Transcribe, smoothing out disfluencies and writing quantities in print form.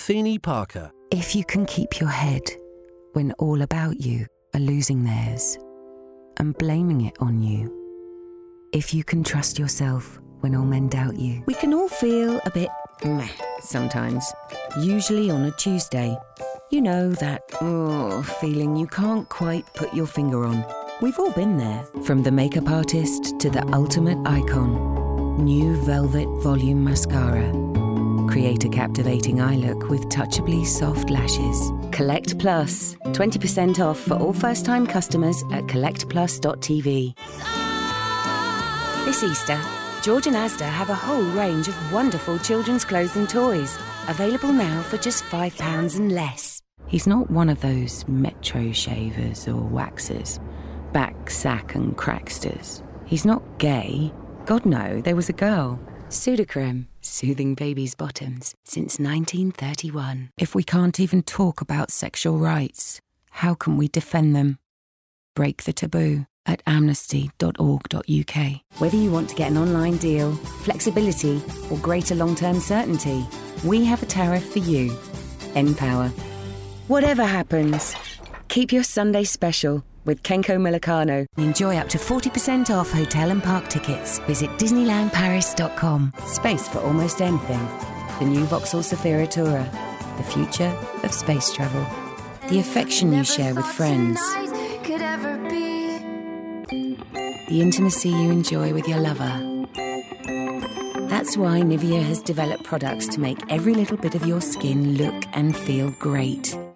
Athene Parker. If you can keep your head when all about you are losing theirs and blaming it on you. If you can trust yourself when all men doubt you. We can all feel a bit meh sometimes, usually on a Tuesday. You know, that feeling you can't quite put your finger on. We've all been there, from the makeup artist to the ultimate icon. New Velvet Volume Mascara. Create a captivating eye look with touchably soft lashes. Collect Plus. 20% off for all first-time customers at collectplus.tv. This Easter, George and Asda have a whole range of wonderful children's clothes and toys. Available now for just £5 and less. He's not one of those metro shavers or waxers, back, sack and cracksters. He's not gay. God no, there was a girl. Sudocrem, soothing babies' bottoms since 1931. If we can't even talk about sexual rights, how can we defend them? Break the taboo at amnesty.org.uk. Whether you want to get an online deal, flexibility or greater long-term certainty, we have a tariff for you. npower. Whatever happens, keep your Sunday special with Kenko Millicano. Enjoy up to 40% off hotel and park tickets. Visit disneylandparis.com. Space for almost anything. The new Vauxhall Zafira Tourer. The future of space travel. The affection you share with friends. The intimacy you enjoy with your lover. That's why Nivea has developed products to make every little bit of your skin look and feel great.